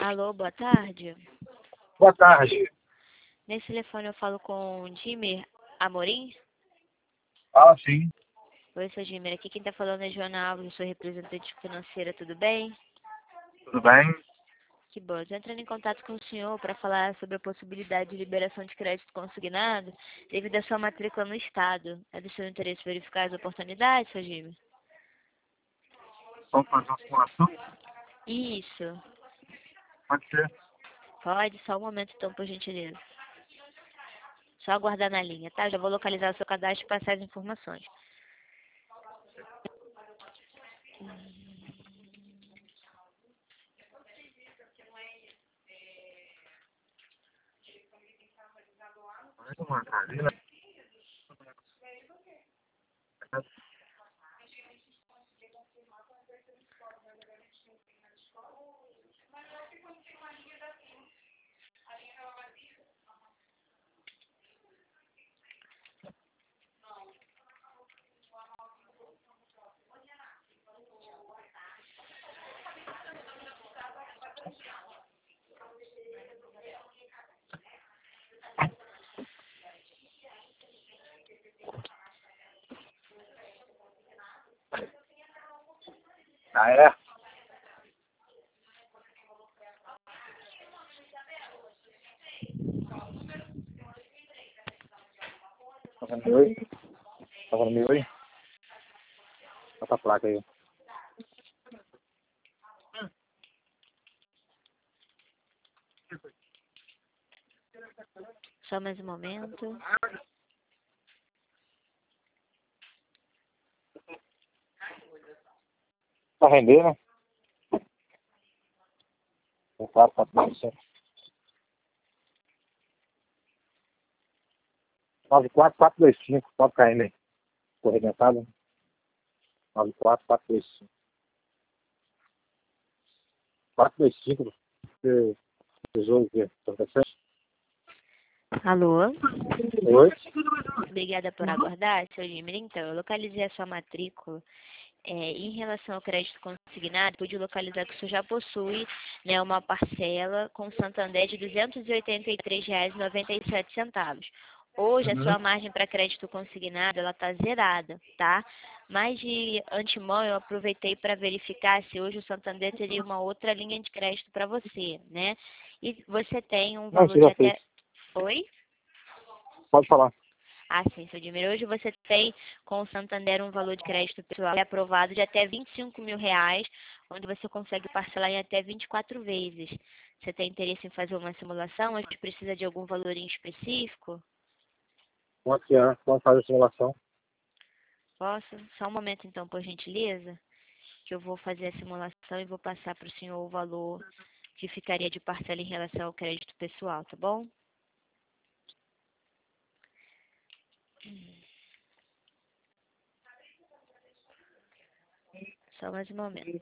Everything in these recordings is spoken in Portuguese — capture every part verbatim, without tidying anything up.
Alô, boa tarde. Boa tarde. Nesse telefone eu falo com o Dimer Amorim. Ah, sim. Oi, seu Dimer. Aqui quem está falando é Joana Alves, eu sou representante financeira, tudo bem? Tudo bem? Que bom. Estou entrando em contato com o senhor para falar sobre a possibilidade de liberação de crédito consignado devido à sua matrícula no Estado. É do seu interesse verificar as oportunidades, seu Dimer? Vamos fazer uma simulação? Isso. Pode ser. Pode, só um momento então, por gentileza. Só aguardar na linha, tá? Já vou localizar o seu cadastro e passar as informações. Mais uma casinha. Ah, é? Tá vendo meu aí? Tá vendo meu aí? Essa placa aí. Só mais um momento. Tá rendendo, né? Um quatro, quatro, nove, cinco. nove quatro, quatro dois cinco. Pode cair, né? Corrementado. nove quatro, quatro dois cinco. quatro dois cinco. Você usou o quê? Alô? Oi? Obrigada por aguardar, seu Dimer. Então, eu localizei a sua matrícula. É, em relação ao crédito consignado, pude localizar que o senhor já possui, né, uma parcela com Santander de duzentos e oitenta e três reais e noventa e sete centavos. Hoje, a sua Uhum. margem para crédito consignado ela está zerada, tá? Mas de antemão, eu aproveitei para verificar se hoje o Santander teria uma outra linha de crédito para você, né? E você tem um Não, valor você de já fez. até... Oi? Pode falar. Ah, sim, seu Dimer. Hoje você tem com o Santander um valor de crédito pessoal aprovado de até vinte e cinco mil reais, onde você consegue parcelar em até vinte e quatro vezes. Você tem interesse em fazer uma simulação? A gente precisa de algum valor em específico? Quanto que é? Vamos fazer a simulação. Posso? Só um momento então, por gentileza, que eu vou fazer a simulação e vou passar para o senhor o valor que ficaria de parcela em relação ao crédito pessoal, tá bom? Só mais um momento.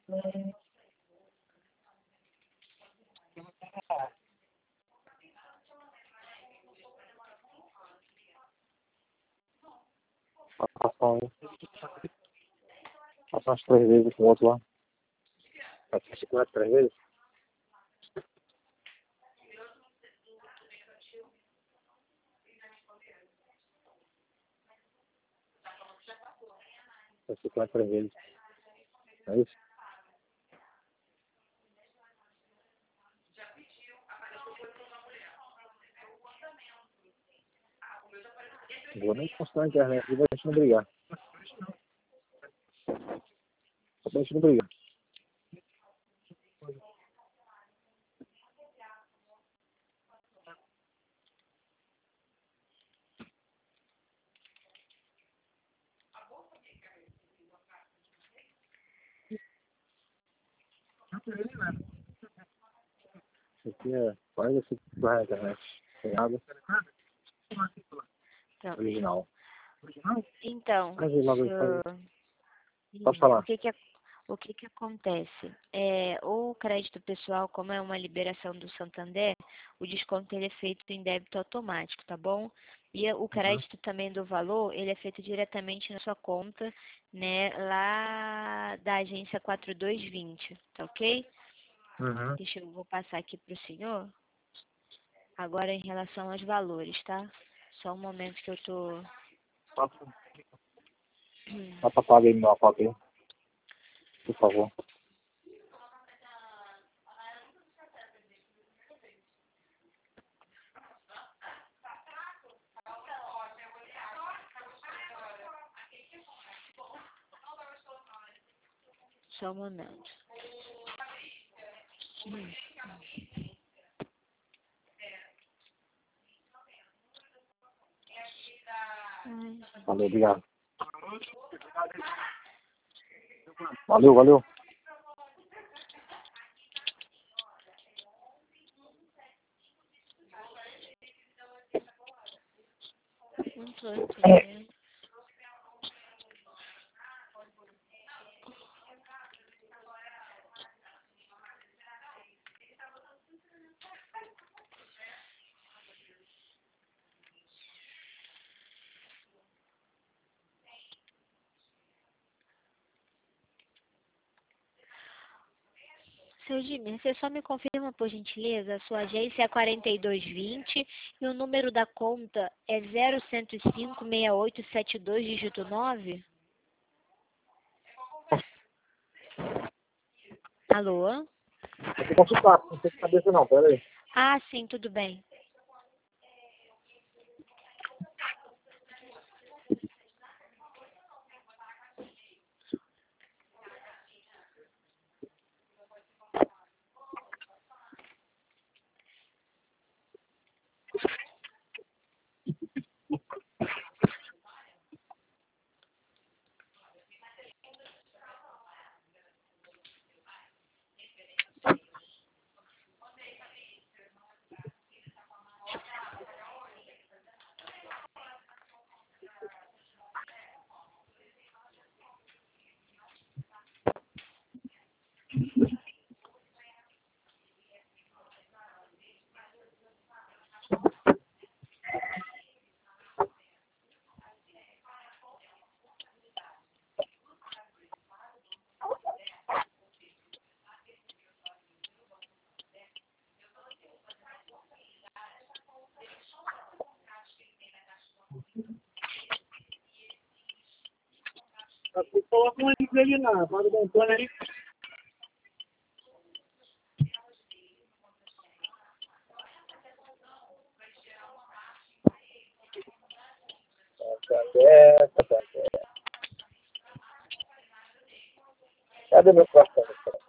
Passa um. Passa umas três vezes com o outro lá. Passa cinquenta três vezes. Passa cinquenta três vezes. É isso? Não vou nem postar na internet pra gente não brigar. Só pra gente não brigar. Isso aqui é quase assim que vai na internet. Tem água. Pronto. Original. Então, Mas aí, logo senhor... depois. Pode falar. O que que, o que que acontece? É, o crédito pessoal, como é uma liberação do Santander, o desconto ele é feito em débito automático, tá bom? E o Uhum. crédito também do valor, ele é feito diretamente na sua conta, né, lá da agência quatro dois vinte, tá ok? Uhum. Deixa eu vou passar aqui para o senhor. Agora em relação aos valores, tá? Só um momento que eu tô... Só para pagar aí meu foto aí, por favor. Só um momento. Hum. Ai, Valeu, obrigado. Valeu, valeu. não tô entendendo. Seu Jimmy, você só me confirma, por gentileza, a sua agência é quarenta e dois vinte e o número da conta é zero um zero cinco, seis oito sete dois, dígito nove? Alô? Eu vou consultar, não sei de cabeça não, pera aí. Ah, sim, tudo bem. Coloca um livro ali na roda do Antônio ali. Cadê meu coração?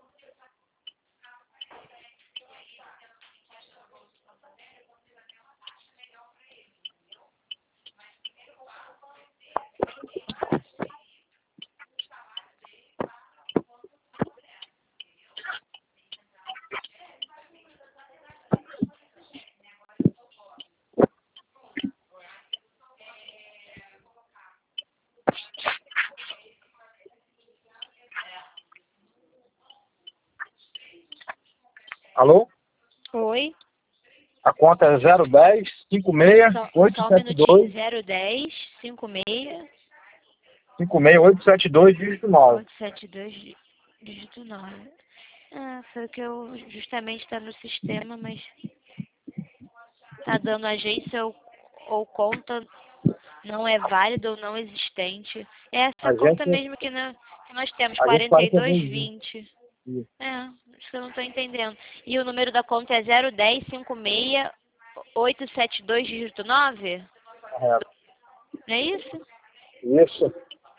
Alô? Oi? A conta é zero dez, cinco seis, Só, oito só um sete minutinho. dois, zero dez, cinquenta e seis, cinco seis, oito sete dois, dígito nove. oitocentos e setenta e dois, dígito nove. Ah, foi o que eu justamente está no sistema, mas tá dando agência ou, ou conta não é válida ou não existente. É essa conta Agência, mesmo que, na, que nós temos, agência quarenta e quarenta e dois dois vinte. vinte. Isso, É, acho que eu não estou entendendo. E o número da conta é zero dez, cinquenta e seis, oitocentos e setenta e dois, dígito nove? correto. Não é isso? Isso.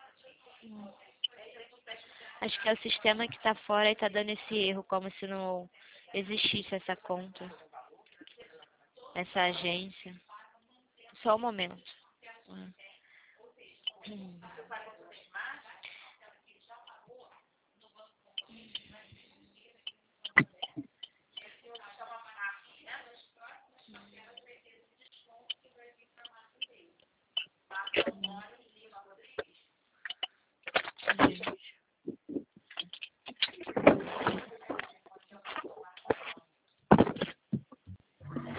Acho que é o sistema que está fora e está dando esse erro, como se não existisse essa conta, essa agência. Só um momento. Hum. Gente.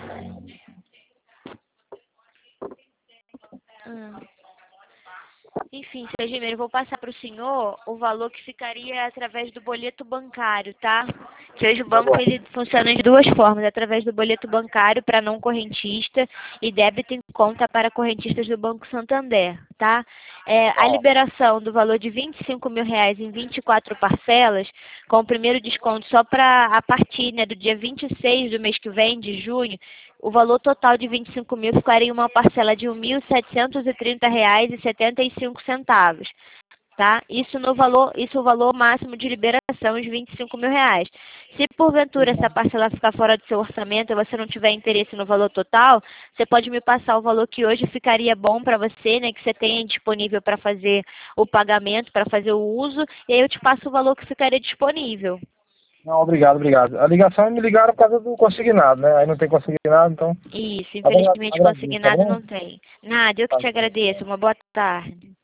Hum. Enfim, seu Gimer, eu vou passar para o senhor o valor que ficaria através do boleto bancário, tá? Que hoje o Tá banco bom. ele funciona de duas formas, através do boleto bancário para não correntista e débito em conta para correntistas do Banco Santander, tá? É, a Tá. liberação do valor de vinte e cinco mil reais em vinte e quatro parcelas, com o primeiro desconto só para a partir, né, do dia vinte e seis do mês que vem, de junho, o valor total de vinte e cinco mil ficaria em uma parcela de um mil setecentos e trinta reais e setenta e cinco centavos, tá? Isso no valor, isso o valor máximo de liberação, os vinte e cinco mil reais. Se porventura essa parcela ficar fora do seu orçamento e você não tiver interesse no valor total, você pode me passar o valor que hoje ficaria bom para você, né? Que você tenha disponível para fazer o pagamento, para fazer o uso, e aí eu te passo o valor que ficaria disponível. Não, obrigado, obrigado. A ligação me ligaram por causa do consignado, né? Aí não tem consignado, então. Isso, Agra- infelizmente Agradeço, tá consignado bom? não tem. Nada, eu que Tá. te agradeço. Uma boa tarde.